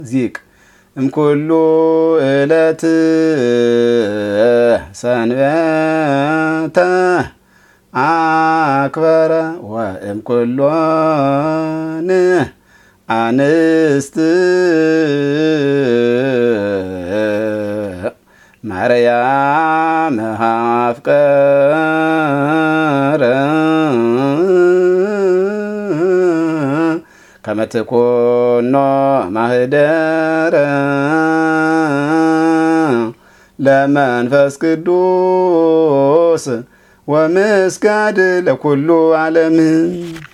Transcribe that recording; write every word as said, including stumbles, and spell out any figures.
ዚቅ እምኩሉ ዕለት ሰንበተ አክበረ ወእምኩሎን አንስት ማርያም አፍቀረ ከመ ትኩኖ ማህደረ ለመንፈስ ቅዱስ ወምስጋድ ለኩሉ ዓለም